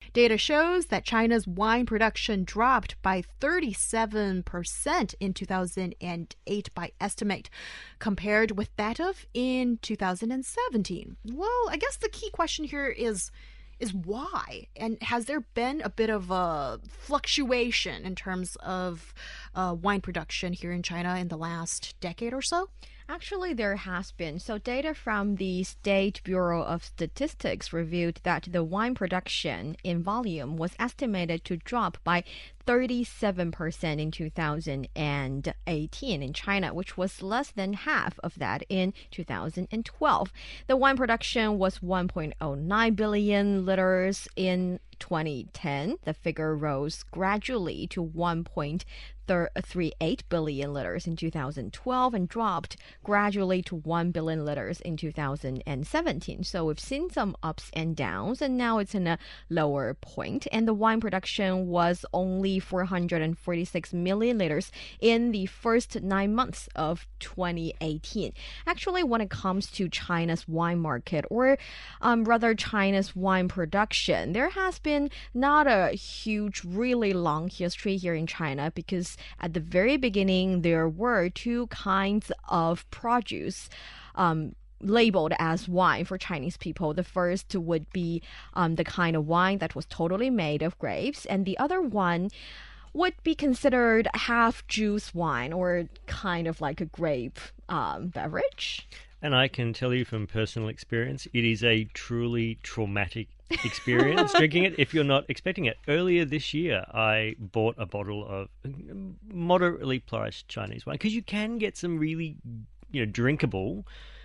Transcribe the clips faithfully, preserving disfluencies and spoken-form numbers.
Data shows that China's wine production dropped by thirty-seven percent in two thousand eight by estimate, compared with that of in two thousand seventeen. Well, I guess the key question here is is why? And has there been a bit of a fluctuation in terms of uh, wine production here in China in the last decade or so? Actually, there has been. So data from the State Bureau of Statistics revealed that the wine production in volume was estimated to drop by thirty-seven percent in two thousand eighteen in China, which was less than half of that in two thousand twelve. The wine production was one point zero nine billion liters in twenty ten. The figure rose gradually to one point three eight billion liters in two thousand twelve and dropped gradually to one billion liters in two thousand seventeen. So we've seen some ups and downs, and now it's in a lower point. And the wine production was only four hundred forty-six million liters in the first nine months of twenty eighteen. Actually, when it comes to China's wine market, or um, rather China's wine production, there has been not a huge, really long history here in China, because at the very beginning, there were two kinds of produce um, labeled as wine for Chinese people. The first would be um, the kind of wine that was totally made of grapes, and the other one would be considered half juice wine, or kind of like a grape um, beverage. And I can tell you from personal experience, it is a truly traumatic experience drinking it if you're not expecting it. Earlier this year, I bought a bottle of moderately priced Chinese wine, because you can get some really, you know, drinkable,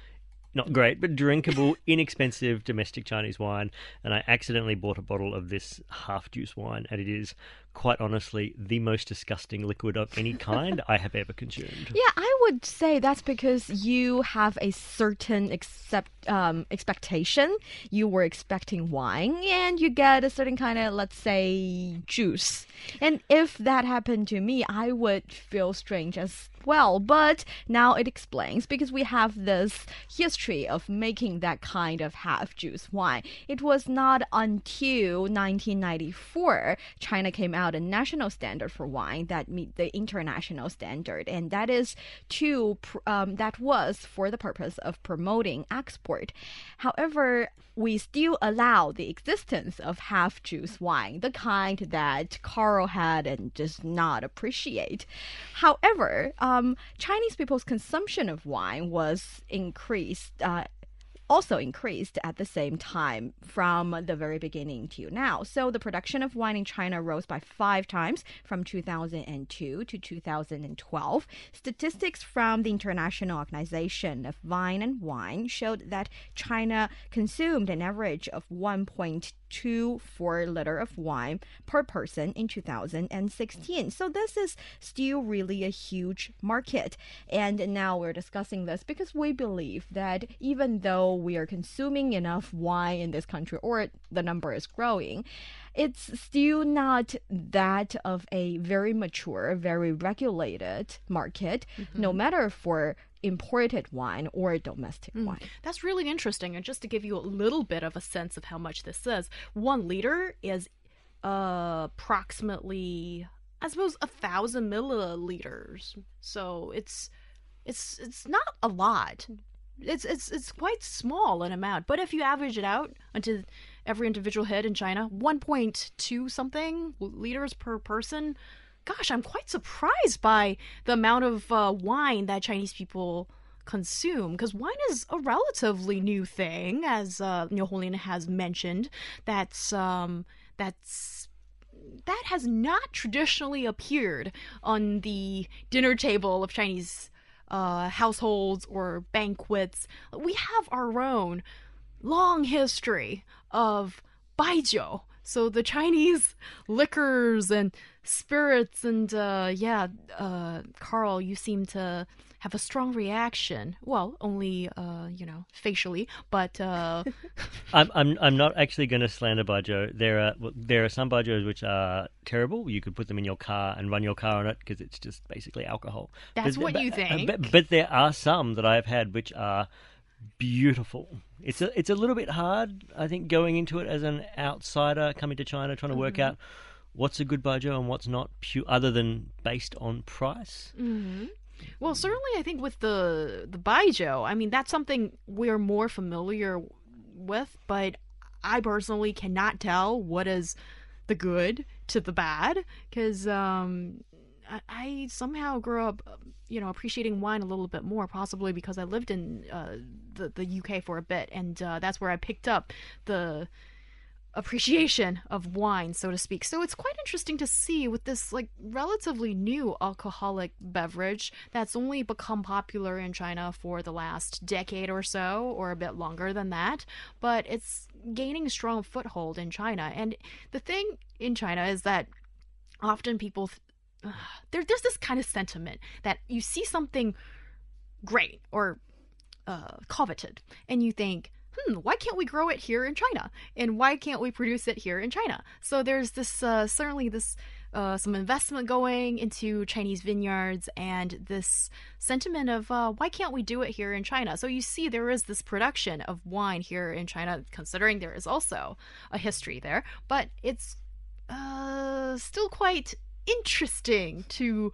not great, but drinkable, inexpensive domestic Chinese wine, and I accidentally bought a bottle of this half-juice wine, and it is, quite honestly, the most disgusting liquid of any kind I have ever consumed. Yeah, I would say that's because you have a certain accept, um, expectation. You were expecting wine, and you get a certain kind of, let's say, juice. And if that happened to me, I would feel strange as well. But now it explains, because we have this history of making that kind of half-juice wine. It was not until nineteen ninety-four China came out a national standard for wine that meet the international standard, and that is to um, that was for the purpose of promoting export. However, we still allow the existence of half-juice wine, the kind that Carl had and does not appreciate. However, um, Chinese people's consumption of wine was increased. Uh, also increased at the same time from the very beginning to now. So the production of wine in China rose by five times from two thousand two to two thousand twelve. Statistics from the International Organization of Vine and Wine showed that China consumed an average of one point two four liter of wine per person in two thousand sixteen. So this is still really a huge market. And now we're discussing this because we believe that even though we are consuming enough wine in this country, or the number is growing, it's still not that of a very mature, very regulated market, mm-hmm. no matter for imported wine or domestic mm. wine. That's really interesting. And just to give you a little bit of a sense of how much this is, one liter is uh, approximately, I suppose, a thousand milliliters. So it's it's it's not a lot. It's it's it's quite small in amount. But if you average it out onto every individual head in China, one point two something liters per person. Gosh, I'm quite surprised by the amount of uh, wine that Chinese people consume, because wine is a relatively new thing, as uh, Niu Honglin has mentioned. That's um, that's that has not traditionally appeared on the dinner table of Chinese uh, households or banquets. We have our own long history of baijiu. So the Chinese liquors and spirits, and uh, yeah, uh, Carl, you seem to have a strong reaction. Well, only uh, you know, facially, but uh... I'm I'm I'm not actually going to slander baijiu. There are there are some baijius which are terrible. You could put them in your car and run your car on it because it's just basically alcohol. That's but, what but, you think. But, but there are some that I've had which are beautiful. It's a it's a little bit hard, I think, going into it as an outsider coming to China, trying to work Mm-hmm. out what's a good baijiu and what's not, pu- other than based on price. Mm-hmm. Well, certainly, I think with the the baijiu, I mean that's something we're more familiar with, but I personally cannot tell what is the good to the bad because um, I, I somehow grew up, you know, appreciating wine a little bit more, possibly because I lived in uh, the the U K for a bit, and uh, that's where I picked up the appreciation of wine, so to speak. So it's quite interesting to see with this like relatively new alcoholic beverage that's only become popular in China for the last decade or so, or a bit longer than that, but it's gaining a strong foothold in China. And the thing in China is that often people uh, there, there's this kind of sentiment that you see something great or uh, coveted, and you think, hmm, why can't we grow it here in China? And why can't we produce it here in China? So there's this, uh, certainly this, uh, some investment going into Chinese vineyards and this sentiment of, uh, why can't we do it here in China? So you see there is this production of wine here in China, considering there is also a history there, but it's, uh, still quite interesting to,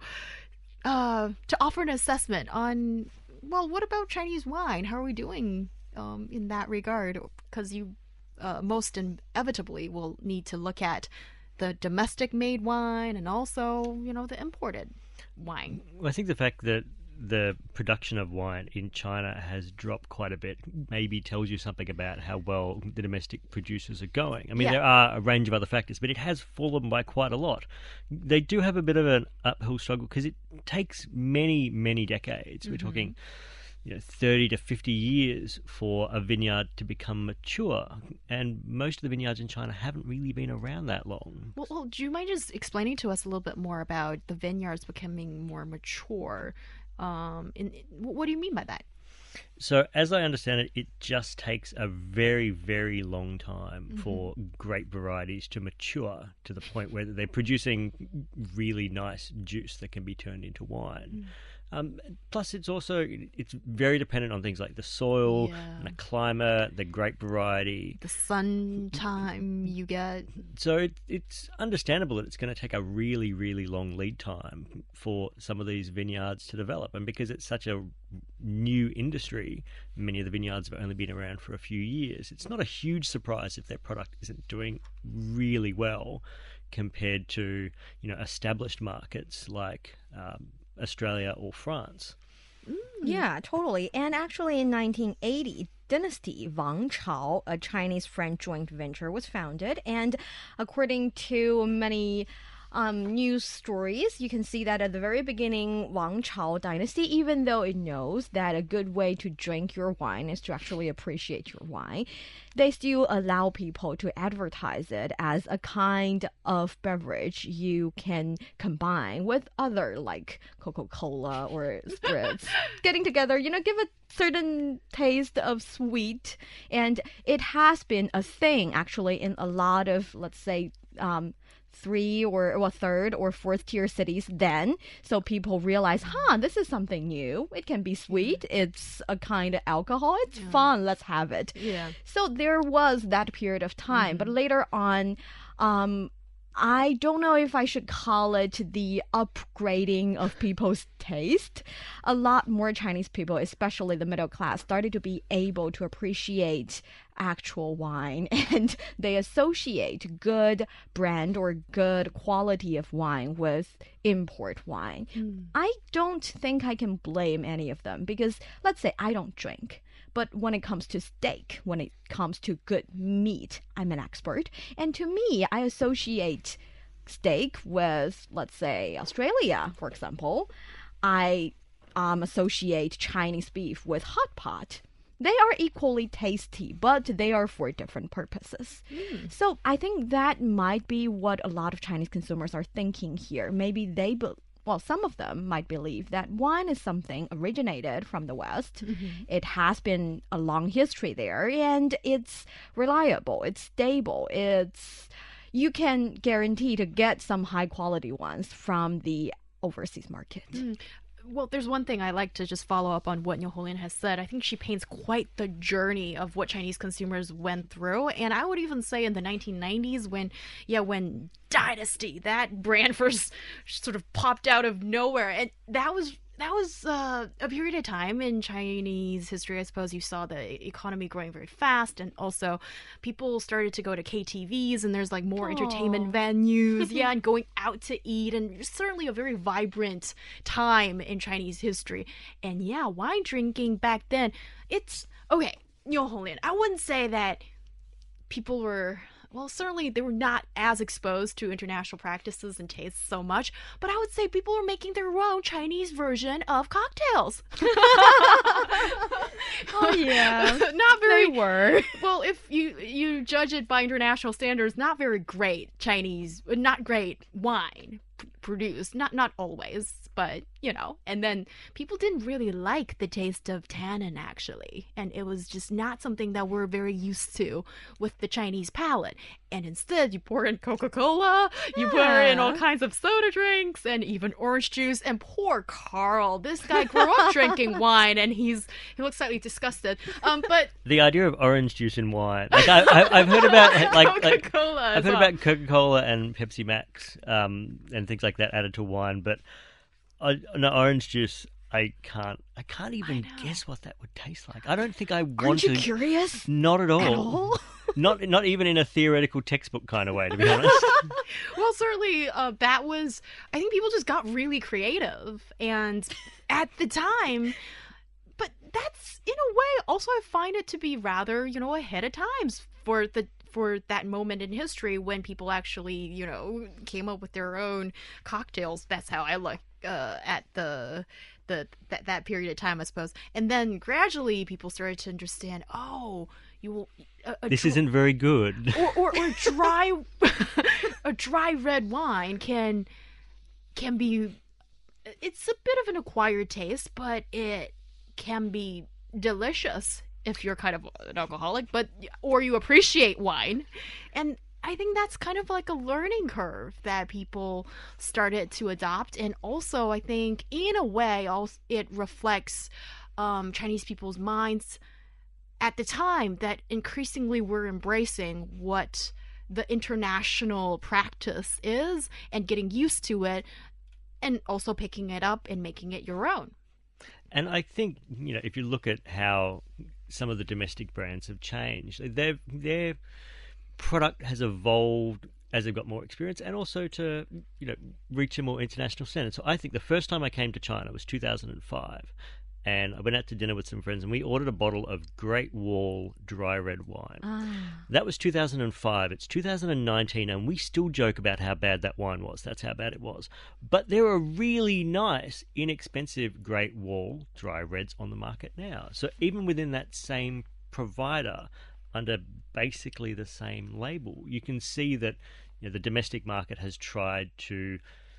uh, to offer an assessment on, well, what about Chinese wine? How are we doing um, in that regard? Because you uh, most inevitably will need to look at the domestic made wine and also, you know, the imported wine. Well, I think the fact that the production of wine in China has dropped quite a bit maybe tells you something about how well the domestic producers are going. I mean, Yeah. there are a range of other factors, but it has fallen by quite a lot. They do have a bit of an uphill struggle because it takes many, many decades. We're talking, you know, thirty to fifty years for a vineyard to become mature, and most of the vineyards in China haven't really been around that long. Well, well, do you mind just explaining to us a little bit more about the vineyards becoming more mature? Um, in, in- what do you mean by that? So, as I understand it, it just takes a very, very long time for grape varieties to mature to the point where they're producing really nice juice that can be turned into wine. Um, plus, it's also it's very dependent on things like the soil, Yeah. and the climate, the grape variety. The sun time you get. So it, it's understandable that it's going to take a really, really long lead time for some of these vineyards to develop. And because it's such a new industry, many of the vineyards have only been around for a few years. It's not a huge surprise if their product isn't doing really well compared to, you know, established markets like um, Australia or France. Yeah, totally. And actually, in nineteen eighty, Dynasty Wang Chao, a Chinese-French joint venture, was founded. And according to many um, news stories, you can see that at the very beginning, Wang Chao dynasty, even though it knows that a good way to drink your wine is to actually appreciate your wine, they still allow people to advertise it as a kind of beverage you can combine with other, like Coca-Cola or spirits. Getting together, you know, give a certain taste of sweet. And it has been a thing, actually, in a lot of, let's say, um, three or well, third or fourth tier cities then. So people realize, huh, this is something new. It can be sweet. It's a kind of alcohol. It's fun. Let's have it. Yeah. So there was that period of time. But later on, um, I don't know if I should call it the upgrading of people's taste. A lot more Chinese people, especially the middle class, started to be able to appreciate actual wine, and they associate good brand or good quality of wine with import wine. I don't think I can blame any of them because, let's say, I don't drink. But when it comes to steak, when it comes to good meat, I'm an expert. And to me, I associate steak with, let's say, Australia, for example. I um, associate Chinese beef with hot pot. They are equally tasty, but they are for different purposes. So I think that might be what a lot of Chinese consumers are thinking here. Maybe they, be- well, some of them might believe that wine is something originated from the West. It has been a long history there, and it's reliable, it's stable, it's you can guarantee to get some high quality ones from the overseas market. well, there's one thing I like to just follow up on what Niu Honglin has said. I think she paints quite the journey of what Chinese consumers went through. And I would even say in the nineteen nineties when, yeah, when Dynasty, that brand first sort of popped out of nowhere. And that was that was uh, a period of time in Chinese history, I suppose. You saw the economy growing very fast, and also people started to go to K T Vs, and there's like more Aww. entertainment venues, yeah, and going out to eat, and certainly a very vibrant time in Chinese history. And yeah, wine drinking back then, it's okay. Niu Honglin, I wouldn't say that people were. Well, certainly they were not as exposed to international practices and tastes so much, but I would say people were making their own Chinese version of cocktails. Oh yeah, Not very they were. well, if you you judge it by international standards, not very great Chinese, not great wine p- produced. Not not always, but you know. And then people didn't really like the taste of tannin, actually, and it was just not something that we're very used to with the Chinese palate. And instead, you pour in Coca-Cola, you pour in all Yeah. kinds of soda drinks, and even orange juice. And poor Carl, this guy grew up drinking wine, and he's he looks slightly disgusted. Um, but The idea of orange juice in wine, like I, I, I've heard about, like, like Coca-Cola. I've as heard well. about Coca-Cola and Pepsi Max, um, and things like that added to wine, but I, no, orange juice, I can't, I can't even know. guess what that would taste like. I don't think I want Aren't you to. curious Not at all. at all? Not, not even in a theoretical textbook kind of way, to be honest. Well, certainly uh, that was. I think people just got really creative, and at the time. But that's in a way. Also, I find it to be rather, you know, ahead of times for the for that moment in history when people actually, you know, came up with their own cocktails. That's how I look uh, at the the that that period of time, I suppose. And then gradually, people started to understand. Oh, you will. A, a This dr- isn't very good. or or, or dry a dry red wine can can be it's a bit of an acquired taste, but it can be delicious if you're kind of an alcoholic, but or you appreciate wine. And I think that's kind of like a learning curve that people started to adopt. And also, I think in a way, also it reflects um, Chinese people's minds at the time that increasingly we're embracing what the international practice is and getting used to it, and also picking it up and making it your own. And I think, you know, if you look at how some of the domestic brands have changed, their their product has evolved as they've got more experience, and also to, you know, reach a more international standard. So I think the first time I came to China was two thousand five, and I went out to dinner with some friends, and we ordered a bottle of Great Wall dry red wine. Ah. That was two thousand five. It's two thousand nineteen, and we still joke about how bad that wine was. That's how bad it was. But there are really nice, inexpensive Great Wall dry reds on the market now. So even within that same provider, under basically the same label, you can see that, you know, the domestic market has tried to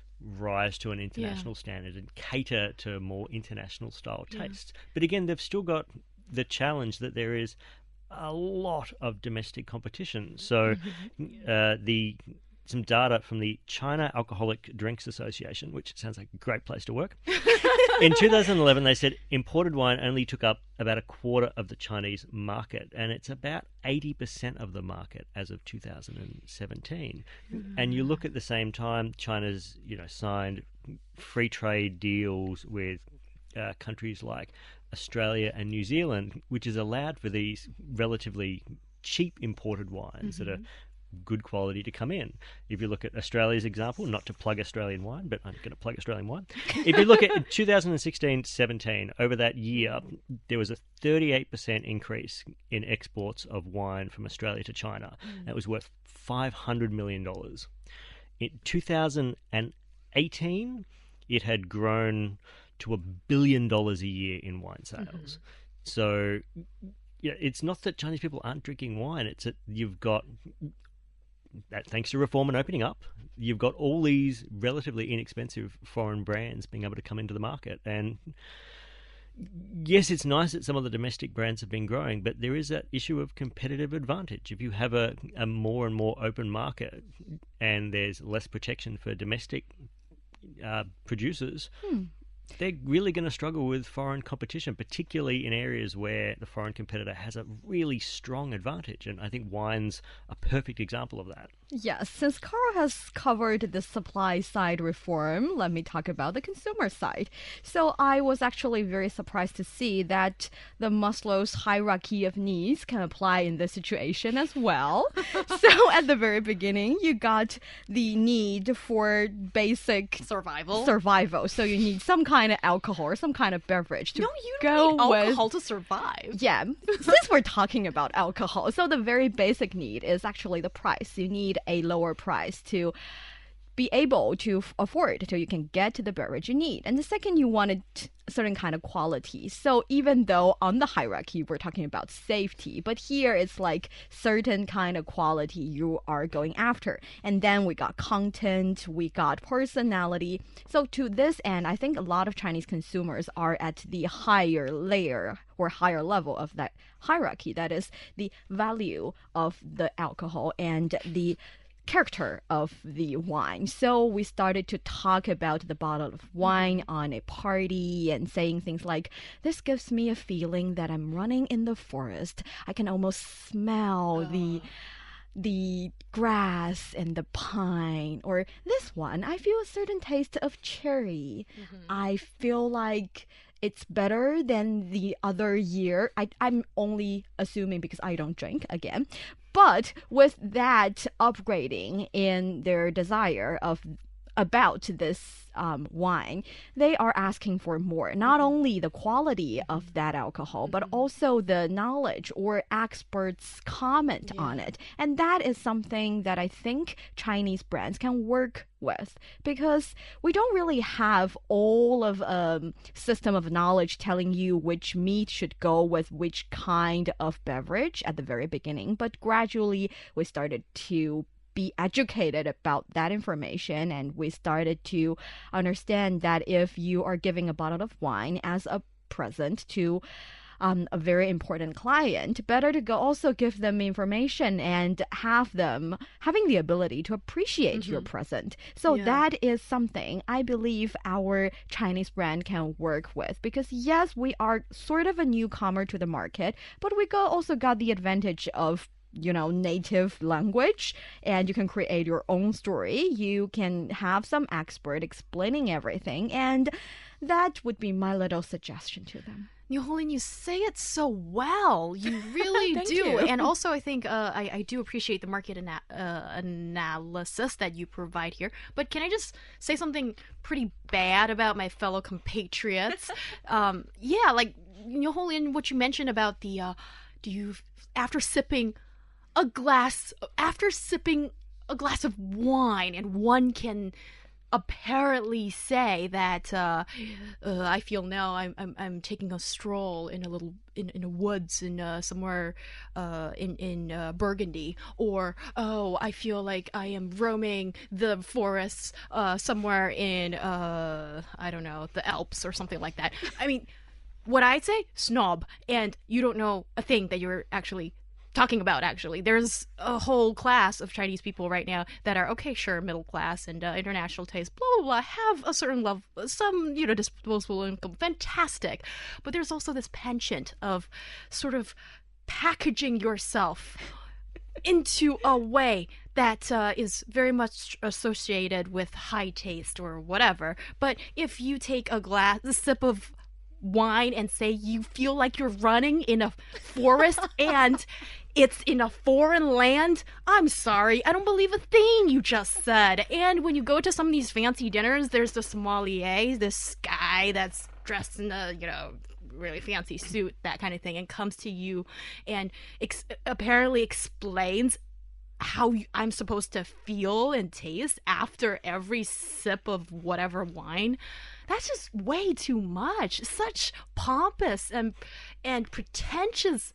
rise to an international standard and cater to more international style Yeah. tastes. But again, they've still got the challenge that there is a lot of domestic competition. So uh, the some data from the China Alcoholic Drinks Association, which sounds like a great place to work. In two thousand eleven, they said imported wine only took up about a quarter of the Chinese market, and it's about eighty percent of the market as of two thousand seventeen. Mm-hmm. And you look at the same time, China's, you know, signed free trade deals with uh, countries like Australia and New Zealand, which has allowed for these relatively cheap imported wines mm-hmm. that are good quality to come in. If you look at Australia's example, not to plug Australian wine, but I'm going to plug Australian wine. If you look at two thousand sixteen seventeen, over that year, there was a thirty-eight percent increase in exports of wine from Australia to China. Mm. That was worth five hundred million dollars. In two thousand eighteen, it had grown to a billion dollars a year in wine sales. Mm-hmm. So, yeah, it's not that Chinese people aren't drinking wine, it's that you've got, that thanks to reform and opening up, you've got all these relatively inexpensive foreign brands being able to come into the market. And yes, it's nice that some of the domestic brands have been growing, but there is that issue of competitive advantage. If you have a, a more and more open market and there's less protection for domestic uh, producers, Hmm. they're really going to struggle with foreign competition, particularly in areas where the foreign competitor has a really strong advantage. And I think wine's a perfect example of that. Yes, since Carl has covered the supply side reform, let me talk about the consumer side. So I was actually very surprised to see that the Maslow's hierarchy of needs can apply in this situation as well. So at the very beginning, you got the need for basic Survival. survival. So you need some kind of alcohol or some kind of beverage to no, you go don't need with alcohol to survive. yeah, since we're talking about alcohol, so the very basic need is actually the price. You need a lower price to be able to f- afford till you can get to the beverage you need. And the second, you wanted certain kind of quality. So even though on the hierarchy we're talking about safety, but here it's like certain kind of quality you are going after. And then we got content, we got personality. So to this end, I think a lot of Chinese consumers are at the higher layer or higher level of that hierarchy. That is the value of the alcohol and the character of the wine. So we started to talk about the bottle of wine on a party and saying things like, this gives me a feeling that I'm running in the forest. I can almost smell the the grass and the pine. Or this one, I feel a certain taste of cherry. I feel like it's better than the other year. I, I'm only assuming because I don't drink again. But with that upgrading in their desire of about this um, wine, they are asking for more. Not only the quality of that alcohol, but also the knowledge or experts' comment Yeah. on it. And that is something that I think Chinese brands can work with, because we don't really have all of a um, system of knowledge telling you which meat should go with which kind of beverage at the very beginning. But gradually, we started to be educated about that information, and we started to understand that if you are giving a bottle of wine as a present to um, a very important client, better to go also give them information and have them having the ability to appreciate your present. So Yeah. that is something I believe our Chinese brand can work with, because yes, we are sort of a newcomer to the market, but we go also got the advantage of you know, native language, and you can create your own story. You can have some expert explaining everything, and that would be my little suggestion to them. New Holin, you say it so well. You really Thank do. you. And also, I think uh, I, I do appreciate the market ana- uh, analysis that you provide here. But can I just say something pretty bad about my fellow compatriots? um, yeah, like, New Holin, what you mentioned about the, uh, do you, after sipping a glass, after sipping a glass of wine, and one can apparently say that uh, uh, I feel now I'm, I'm I'm taking a stroll in a little in, in a woods in uh, somewhere uh, in in uh, Burgundy, or oh, I feel like I am roaming the forests uh, somewhere in uh, I don't know, the Alps or something like that. I mean, what I'd say, snob, and you don't know a thing that you're actually talking about. Actually, there's a whole class of Chinese people right now that are okay, sure, middle class and uh, international taste, blah blah blah, have a certain level, some you know disposable income, fantastic, but there's also this penchant of sort of packaging yourself into a way that uh, is very much associated with high taste or whatever. But if you take a glass, a sip of wine and say you feel like you're running in a forest and it's in a foreign land, I'm sorry, I don't believe a thing you just said. And when you go to some of these fancy dinners, there's the sommelier, this guy that's dressed in a, you know, really fancy suit, that kind of thing, and comes to you and ex- apparently explains how you, I'm supposed to feel and taste after every sip of whatever wine. That's just way too much. Such pompous and and pretentious,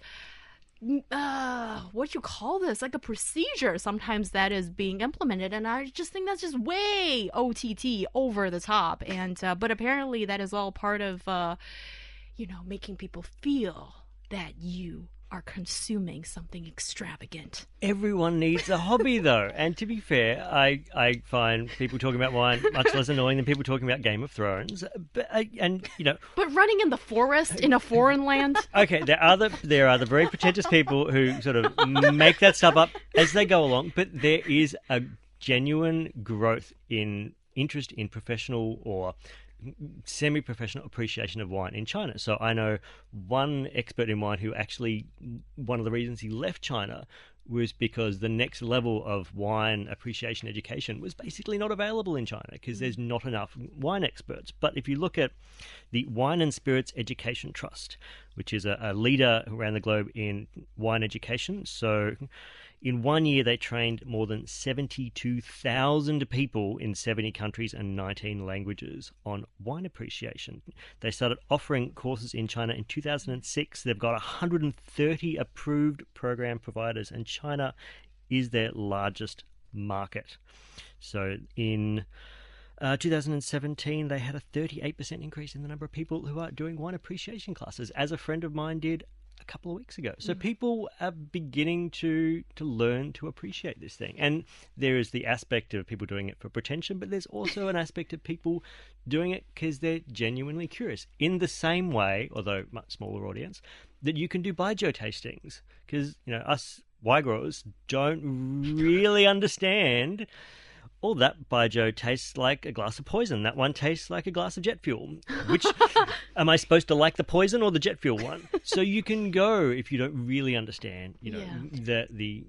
uh, what do you call this? Like a procedure sometimes that is being implemented, and I just think that's just way O T T, over the top. And uh, but apparently that is all part of, uh, you know, making people feel that you are consuming something extravagant. Everyone needs a hobby, though. And to be fair, I, I find people talking about wine much less annoying than people talking about Game of Thrones. But, uh, and, you know... But running in the forest in a foreign land? Okay, there are, the, there are the very pretentious people who sort of make that stuff up as they go along, but there is a genuine growth in interest in professional or semi-professional appreciation of wine in China. So I know one expert in wine who actually, one of the reasons he left China was because the next level of wine appreciation education was basically not available in China because there's not enough wine experts. But if you look at the Wine and Spirits Education Trust, which is a, a leader around the globe in wine education, so in one year, they trained more than seventy-two thousand people in seventy countries and nineteen languages on wine appreciation. They started offering courses in China in two thousand six. They've got one hundred thirty approved program providers, and China is their largest market. So in uh, two thousand seventeen, they had a thirty-eight percent increase in the number of people who are doing wine appreciation classes, as a friend of mine did a couple of weeks ago. So people are beginning to to learn to appreciate this thing. And there is the aspect of people doing it for pretension, but there's also an aspect of people doing it because they're genuinely curious. In the same way, although much smaller audience, that you can do baijiu tastings. Because, you know, us wine growers don't really understand, oh, that baijiu tastes like a glass of poison. That one tastes like a glass of jet fuel. Which, am I supposed to like the poison or the jet fuel one? So you can go, if you don't really understand, you know, Yeah. the, the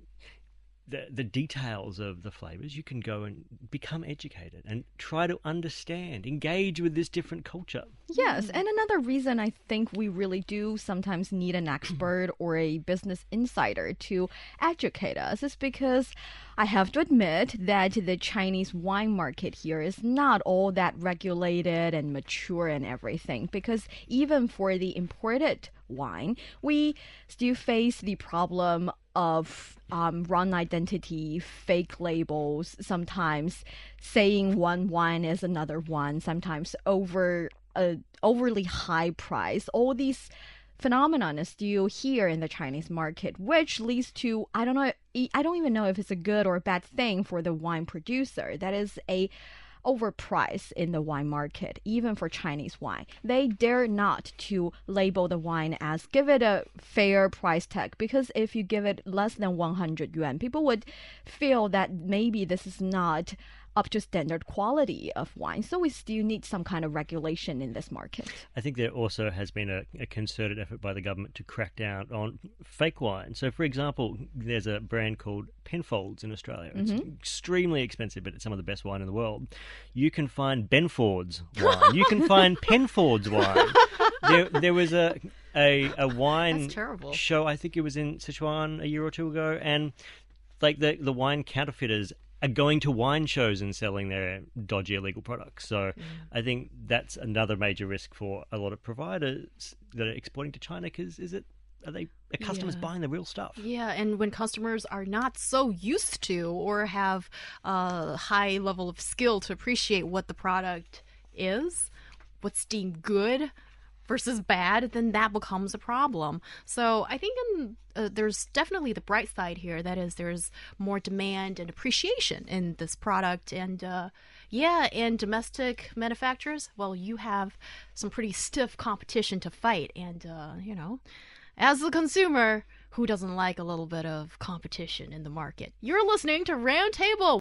the the details of the flavors, you can go and become educated and try to understand, engage with this different culture. Yes, and another reason I think we really do sometimes need an expert or a business insider to educate us is because I have to admit that the Chinese wine market here is not all that regulated and mature and everything, because even for the imported wine, we still face the problem of um, wrong identity, fake labels, sometimes saying one wine is another one, sometimes over a overly high price. All these phenomenon is still here in the Chinese market, which leads to, I don't know, I don't even know if it's a good or a bad thing for the wine producer. That is a overpriced in the wine market, even for Chinese wine. They dare not to label the wine as give it a fair price tag, because if you give it less than one hundred yuan, people would feel that maybe this is not up to standard quality of wine. So we still need some kind of regulation in this market. I think there also has been a, a concerted effort by the government to crack down on fake wine. So, for example, there's a brand called Penfolds in Australia. It's Mm-hmm. extremely expensive, but it's some of the best wine in the world. You can find Benford's wine. You can find Penfolds wine. There, there was a a, a wine That's terrible. show, I think it was in Sichuan a year or two ago, and like the, the wine counterfeiters are going to wine shows and selling their dodgy illegal products. So I think that's another major risk for a lot of providers that are exporting to China, because is it are they are customers Yeah. buying the real stuff? Yeah, and when customers are not so used to or have a high level of skill to appreciate what the product is, what's deemed good versus bad, then that becomes a problem. So I think in, uh, there's definitely the bright side here. That is, there's more demand and appreciation in this product. And uh, yeah, and domestic manufacturers, well, you have some pretty stiff competition to fight. And, uh, you know, as the consumer, who doesn't like a little bit of competition in the market? You're listening to Roundtable.